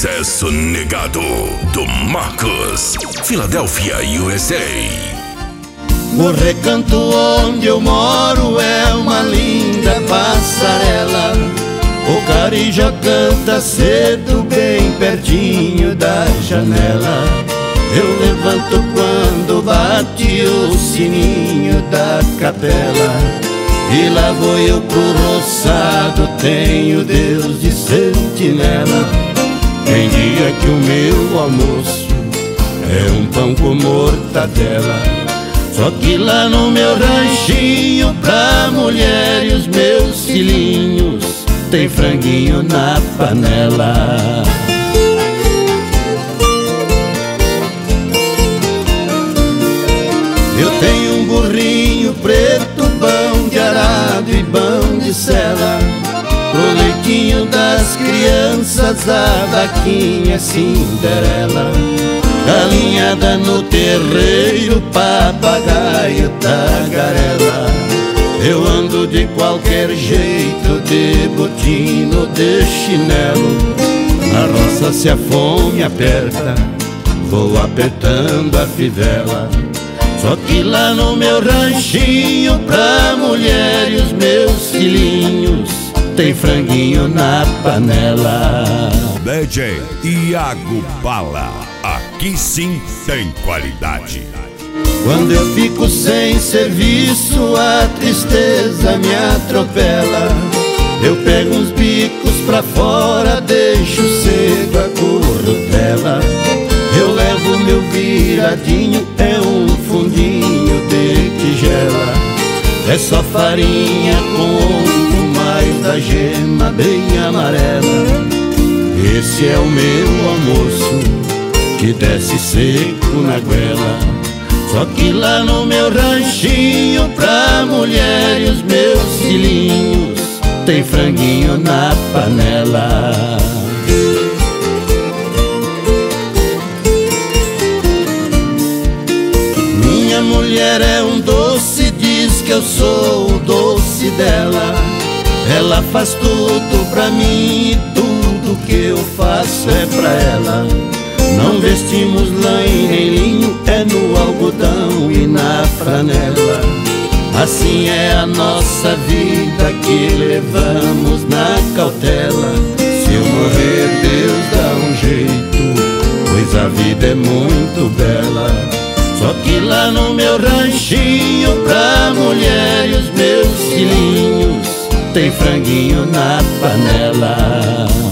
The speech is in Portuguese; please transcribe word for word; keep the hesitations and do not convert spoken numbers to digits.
Sucesso Negado, do Marcos, Filadélfia, U S A. O recanto onde eu moro é uma linda passarela. O carijó canta cedo bem pertinho da janela. Eu levanto quando bate o sininho da capela. E lá vou eu pro roçado, tenho Deus de sentinela. Tem dia que o meu almoço é um pão com mortadela. Só que lá no meu ranchinho, pra mulher e os meus filhinhos, tem franguinho na panela. Eu tenho um burrinho preto, bão de arado e bão de sela. Pro leitinho das crianças, a vaquinha Cinderela. Galinhada no terreiro, papagaio, tagarela. Eu ando de qualquer jeito, de botino, de chinelo. Na roça se a fome aperta, vou apertando a fivela. Só que lá no meu ranchinho, pra mulher e os meus filhinhos, tem franguinho na panela. D J Iago Bala, aqui sim tem qualidade. Quando eu fico sem serviço, a tristeza me atropela. Eu pego uns bicos pra fora, deixo cedo a corrupela. Eu levo meu viradinho, é um fundinho de tigela. É só farinha com ovo, mais da gema bem amarela. Esse é o meu almoço, que desce seco na goela. Só que lá no meu ranchinho, pra mulher e os meus filhinhos, tem franguinho na panela. Minha mulher é um doce, diz que eu sou o doce dela. Ela faz tudo pra mim e tudo que eu faço é pra ela. Não vestimos lã e nem linho, é no algodão e na franela. Assim é a nossa vida que levamos na cautela. Se eu morrer, Deus dá um jeito, pois a vida é muito bela. Só que lá no meu ranchinho, pra mulher e os meus filhinhos, tem franguinho na panela.